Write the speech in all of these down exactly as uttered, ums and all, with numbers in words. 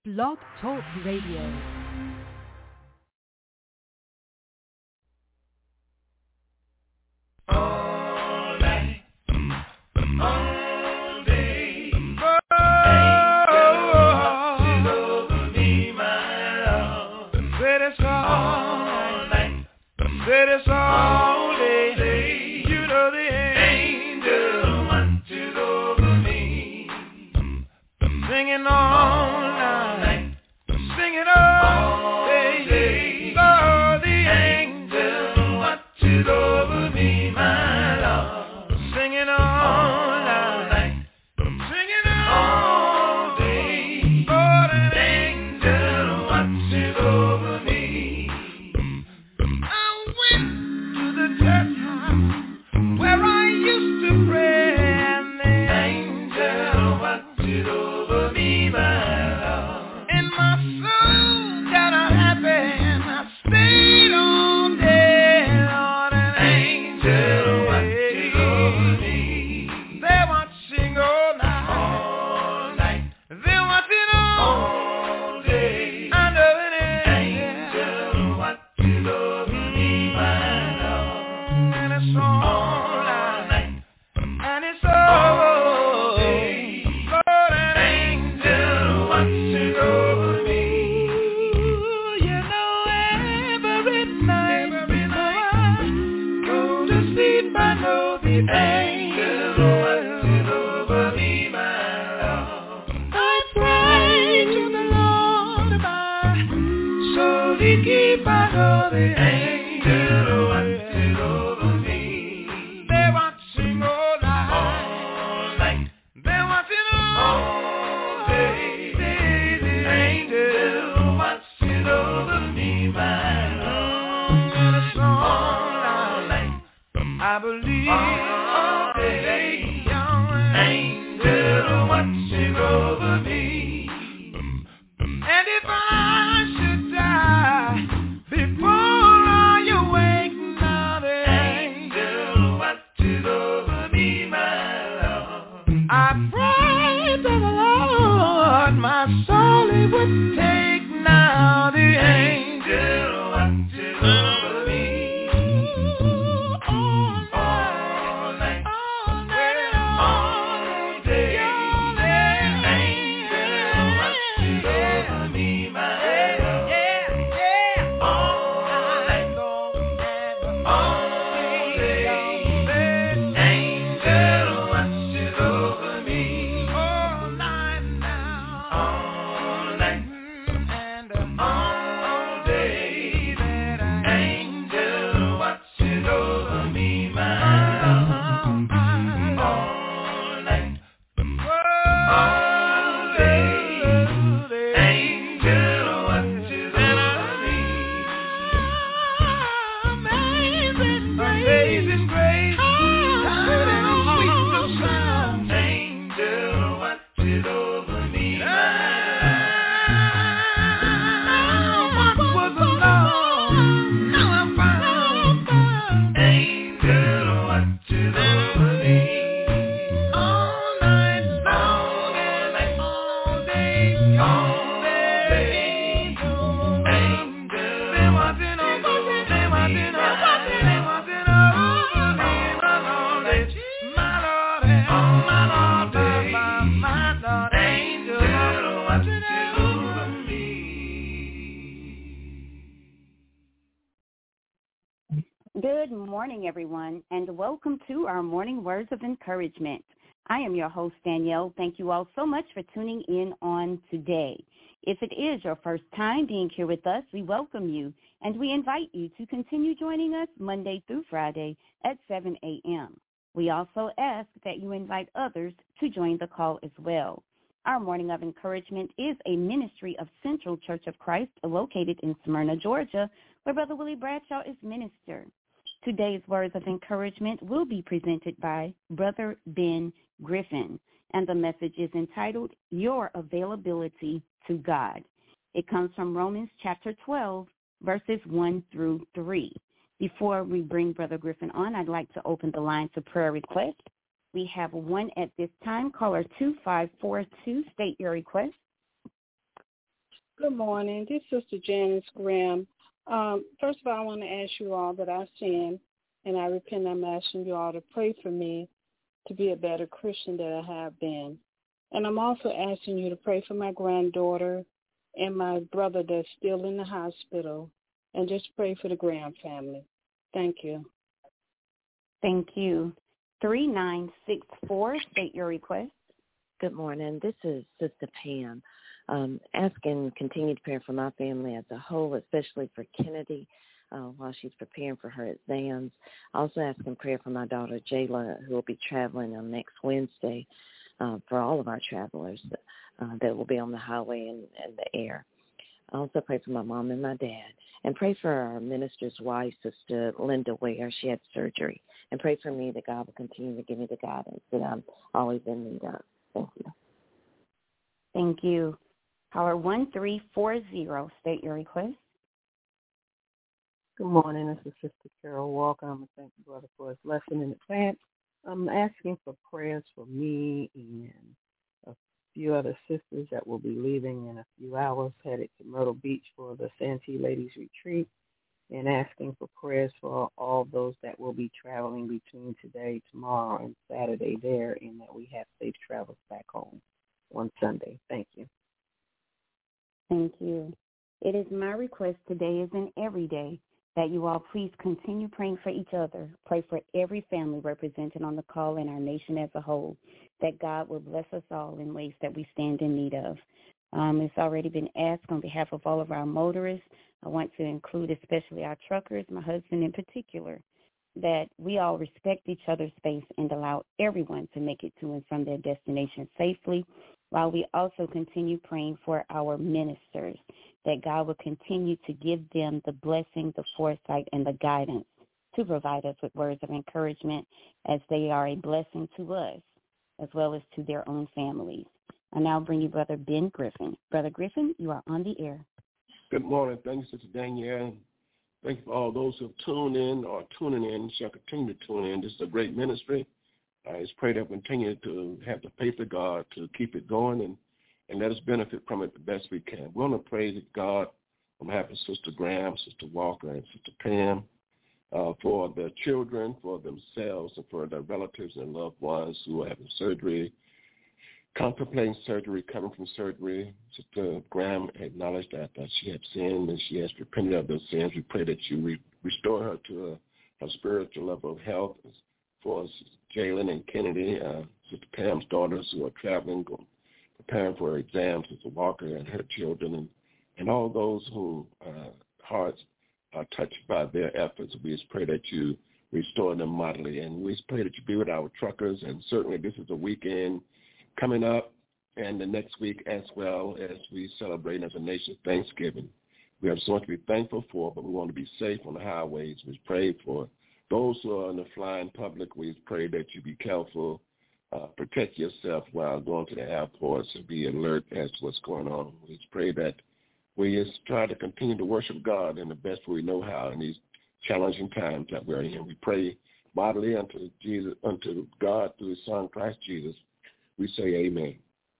Blog Talk Radio. All night, all day, oh, over me, my love. Said it's all night, said it's all day. You know the angel watches over me, singing all night, singing all day. Oh, the angel watches over me, my love, singing all night, singing all day. Oh, that angel watches over me. I went to the church where I used to pray, and the angel watches over me, my love. And my soul got a happy, and I stayed on there, Lord, an angel watches over me. They're watching all night, all night. They're watching all day. I know an angel watches over me, my love. And it's all night, and it's all day. Lord, an angel watches over me. You know, every night, every night I go to sleep, I know the angel watches over me, my love. I pray to the Lord, my soul he keep, I know the angel watches over me. They're watching all night, all night. They're watching all day. The angel watches over me, my love. And it's all night. I believe all day, young angel watching over me. And if I should die before I awake, now the angel watches over me, my love. I pray to the Lord, my soul he would take, now the angel watches over me. All night, all night, all day, the angel watches over me, my love. All night long and all day, the angel watches over me. All night now, all night and all day, that angel watches over me, my love. All night, all day, the angel watches over me. Amazing grace, amazing grace, how sweet the sound. Angel watches over me, what was alone, now I'm found. Angel watches over me. All night long and all day, all day. Angel, they're watching over me, they're watching over me, they're watching over me, my Lord, my Lord, my Lord, my, my Lord. Angel watching over me. Good morning, everyone, and welcome to our Morning Words of Encouragement. I am your host, Danielle. Thank you all so much for tuning in on today. If it is your first time being here with us, we welcome you, and we invite you to continue joining us Monday through Friday at seven a.m. We also ask that you invite others to join the call as well. Our Morning of Encouragement is a ministry of Central Church of Christ located in Smyrna, Georgia, where Brother Willie Bradshaw is minister. Today's words of encouragement will be presented by Brother Ben Griffin, and the message is entitled, Your Availability to God. It comes from Romans chapter twelve, verses one through three. Before we bring Brother Griffin on, I'd like to open the line to prayer requests. We have one at this time. Caller two five four two, state your request. Good morning. This is Sister Janice Graham. Um, first of all, I want to ask you all that I sin, and I repent. I'm asking you all to pray for me to be a better Christian than I have been. And I'm also asking you to pray for my granddaughter and my brother that's still in the hospital, and just pray for the Graham family. Thank you. Thank you. three nine six four, state your request. Good morning. This is Sister Pam. Um, asking continued prayer for my family as a whole, especially for Kennedy uh, while she's preparing for her exams. Also asking prayer for my daughter Jayla, who will be traveling on next Wednesday, uh, for all of our travelers uh, that will be on the highway and, and the air. I also pray for my mom and my dad, and pray for our minister's wife, Sister Linda Ware. She had surgery. And pray for me that God will continue to give me the guidance that I'm always in need of. Thank you. Thank you. Caller one three four zero, state your request. Good morning. This is Sister Carol Walker. I'm a thank you, brother, for his lesson in advance. I'm asking for prayers for me and a few other sisters that will be leaving in a few hours, headed to Myrtle Beach for the Santee Ladies Retreat, and asking for prayers for all those that will be traveling between today, tomorrow, and Saturday there, and that we have safe travels back home on Sunday. Thank you. Thank you. It is my request today, as in every day, that you all please continue praying for each other. Pray for every family represented on the call and our nation as a whole, that God will bless us all in ways that we stand in need of. Um, it's already been asked on behalf of all of our motorists. I want to include especially our truckers, my husband in particular, that we all respect each other's space and allow everyone to make it to and from their destination safely, while we also continue praying for our ministers, that God will continue to give them the blessing, the foresight, and the guidance to provide us with words of encouragement, as they are a blessing to us as well as to their own families. I now bring you Brother Ben Griffin. Brother Griffin, you are on the air. Good morning. Thank you, Sister Danielle. Thank you for all those who have tuned in or tuning in, shall continue to tune in. This is a great ministry. I just pray that we continue to have the faith of God to keep it going and, and let us benefit from it the best we can. We want to praise God on behalf of Sister Graham, Sister Walker, and Sister Pam uh, for their children, for themselves, and for their relatives and loved ones who are having surgery, contemplating surgery, coming from surgery. Sister Graham acknowledged that, that she had sinned and she has repented of those sins. We pray that you re- restore her to a, a spiritual level of health. For Jalen and Kennedy, uh, Sister Pam's daughters who are traveling, going, preparing for her exams, Sister Walker and her children, and, and all those who uh, hearts are touched by their efforts. We just pray that you restore them mightily, and we just pray that you be with our truckers, and certainly this is a weekend coming up, and the next week as well, as we celebrate as a nation Thanksgiving. We have so much to be thankful for, but we want to be safe on the highways. We pray for those who are in the flying public. We pray that you be careful, uh, protect yourself while going to the airports, and be alert as to what's going on. We just pray that we just try to continue to worship God in the best way we know how in these challenging times that we're in. We pray bodily unto Jesus, unto God through His Son Christ Jesus. We say amen.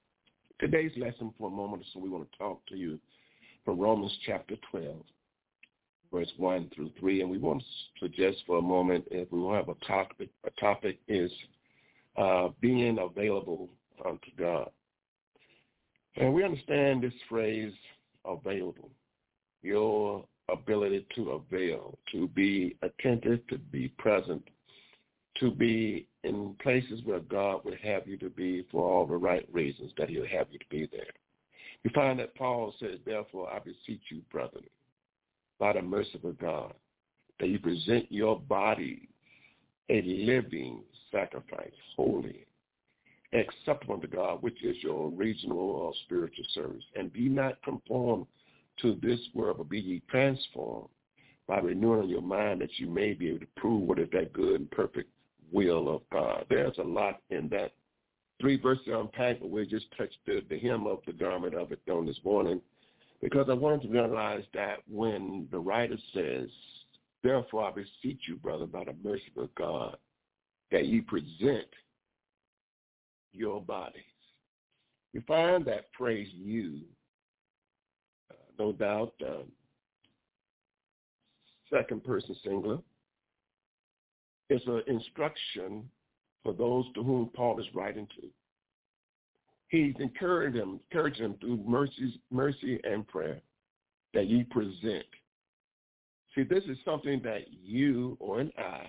Today's lesson for a moment, so we want to talk to you from Romans chapter twelve. Verse one through three, and we want to suggest for a moment, if we want to have a topic, a topic is uh, being available unto God. And we understand this phrase, available, your ability to avail, to be attentive, to be present, to be in places where God would have you to be for all the right reasons that He'll have you to be there. You find that Paul says, therefore, I beseech you, brethren, by the mercy of God, that you present your body a living sacrifice, holy, acceptable to God, which is your reasonable or spiritual service. And be not conformed to this world, but be ye transformed by renewing your mind, that you may be able to prove what is that good and perfect will of God. There's a lot in that. Three verses unpacked, but we just touched the, the hem of the garment of it on this morning, because I wanted to realize that when the writer says, therefore I beseech you, brother, by the mercy of God, that you present your bodies. You find that phrase, you, no doubt, uh, second person singular. It's an instruction for those to whom Paul is writing to. He's encouraging them, encouraging them through mercy, mercy and prayer that ye present. See, this is something that you or an I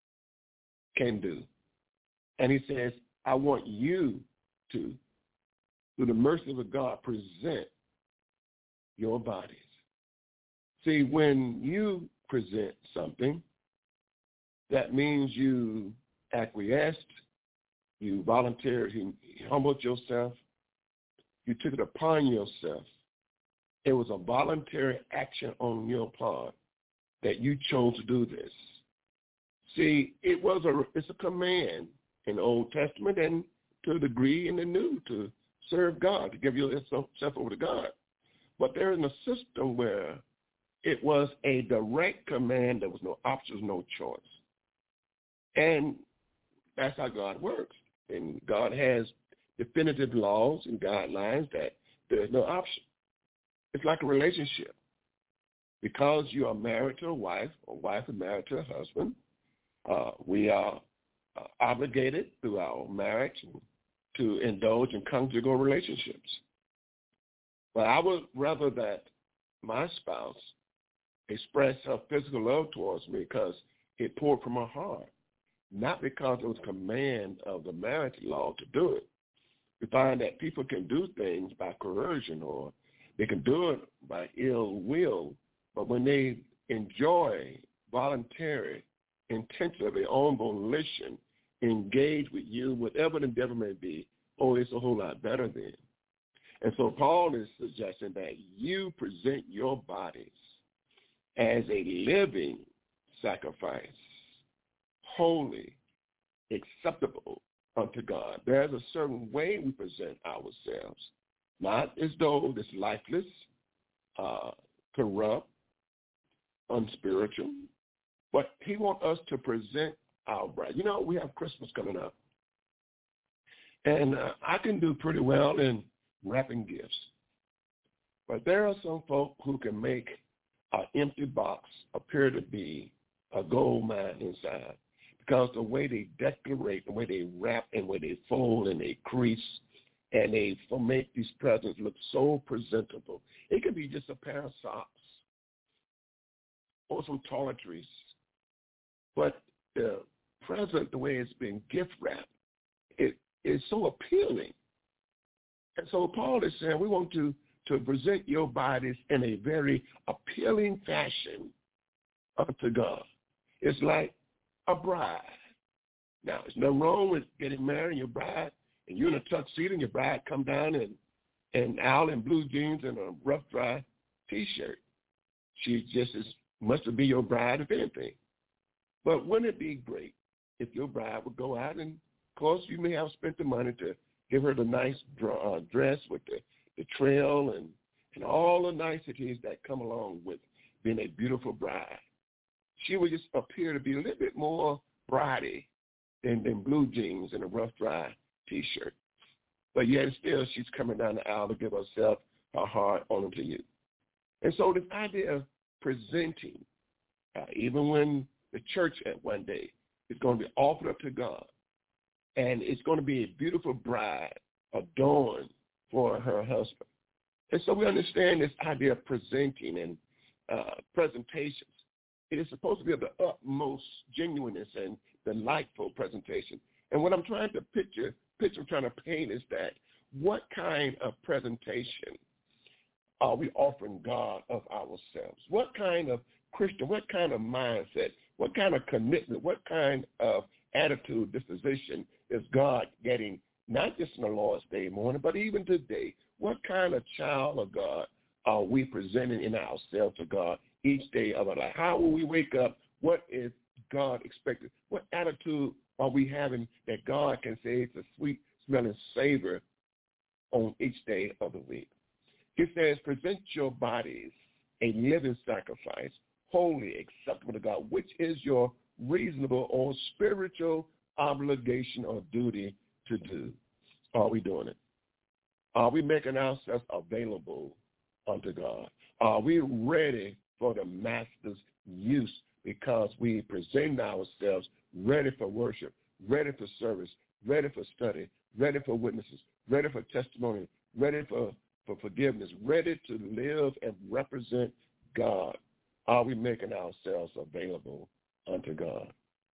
can do. And he says, I want you to, through the mercy of God, present your bodies. See, when you present something, that means you acquiesced, you volunteered, you humbled yourself, you took it upon yourself. It was a voluntary action on your part that you chose to do this. See, it was a it's a command in the Old Testament and to a degree in the New to serve God, to give yourself over to God. But there is a system where it was a direct command. There was no options, no choice. And that's how God works. And God has definitive laws and guidelines that there's no option. It's like a relationship. Because you are married to a wife, or wife is married to a husband, uh, we are uh, obligated through our marriage to indulge in conjugal relationships. But I would rather that my spouse express her physical love towards me because it poured from her heart, not because it was a command of the marriage law to do it. We find that people can do things by coercion or they can do it by ill will, but when they enjoy voluntary, intention of their own volition, engage with you, whatever the endeavor may be, oh, it's a whole lot better then. And so Paul is suggesting that you present your bodies as a living sacrifice, holy, acceptable unto God. There's a certain way we present ourselves, not as though it's lifeless, uh, corrupt, unspiritual, but he wants us to present our bride. You know, we have Christmas coming up, and uh, I can do pretty well in wrapping gifts, but there are some folk who can make an empty box appear to be a gold mine inside, because the way they decorate, the way they wrap, and the way they fold and they crease, and they make these presents look so presentable. It could be just a pair of socks or some toiletries, but the present, the way it's been gift wrapped, it is so appealing. And so Paul is saying we want to, to present your bodies in a very appealing fashion unto God. It's like a bride. Now, there's nothing wrong with getting married and your bride, and you're in a tuxedo and your bride come down in, in owl and blue jeans and a rough, dry T-shirt. She just as much to be your bride, if anything. But wouldn't it be great if your bride would go out and, of course, you may have spent the money to give her the nice uh, dress with the, the trail and, and all the niceties that come along with being a beautiful bride. She would just appear to be a little bit more bridey than, than blue jeans and a rough, dry T-shirt. But yet still she's coming down the aisle to give herself her heart on to you. And so this idea of presenting, uh, even when the church at one day is going to be offered up to God, and it's going to be a beautiful bride adorned for her husband. And so we understand this idea of presenting and uh, presentations. It is supposed to be of the utmost genuineness and delightful presentation. And what I'm trying to picture, picture I'm trying to paint is that what kind of presentation are we offering God of ourselves? What kind of Christian, what kind of mindset, what kind of commitment, what kind of attitude, disposition is God getting, not just in the Lord's Day morning, but even today? What kind of child of God are we presenting in ourselves to God each day of our life? How will we wake up? What is God expected? What attitude are we having that God can say it's a sweet smelling savor on each day of the week? He says, present your bodies a living sacrifice, holy, acceptable to God, which is your reasonable or spiritual obligation or duty to do. Are we doing it? Are we making ourselves available unto God? Are we ready for the master's use because we present ourselves ready for worship, ready for service, ready for study, ready for witnesses, ready for testimony, ready for, for forgiveness, ready to live and represent God? Are we making ourselves available unto God?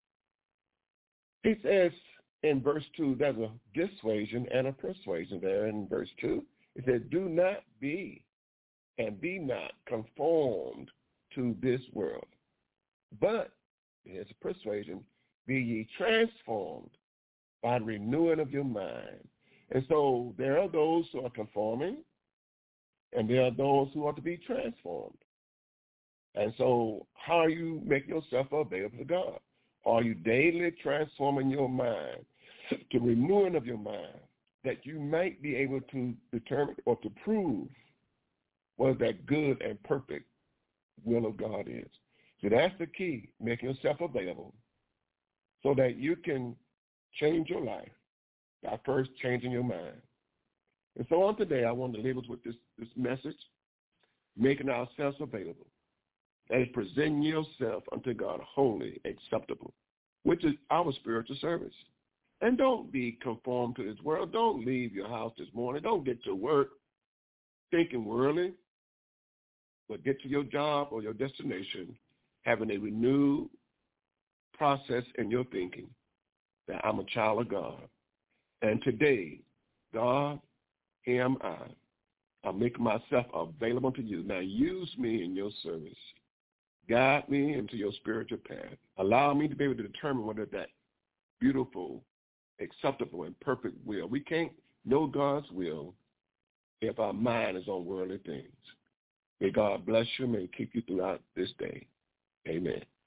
He says in verse two, there's a dissuasion and a persuasion there in verse two. It says, do not be and be not conformed to this world, but, here's a persuasion, be ye transformed by the renewing of your mind. And so there are those who are conforming, and there are those who are to be transformed. And so how are you making yourself available to God? Are you daily transforming your mind to renewing of your mind that you might be able to determine or to prove what that good and perfect will of God is? So that's the key, making yourself available so that you can change your life by first changing your mind. And so on today, I want to leave us with this, this message, making ourselves available. That is presenting yourself unto God wholly acceptable, which is our spiritual service. And don't be conformed to this world. Don't leave your house this morning. Don't get to work thinking worldly, but get to your job or your destination having a renewed process in your thinking that I'm a child of God. And today, God, here am I. I'm making myself available to you. Now use me in your service. Guide me into your spiritual path. Allow me to be able to determine whether that beautiful, acceptable, and perfect will. We can't know God's will if our mind is on worldly things. May God bless you and keep you throughout this day. Amen.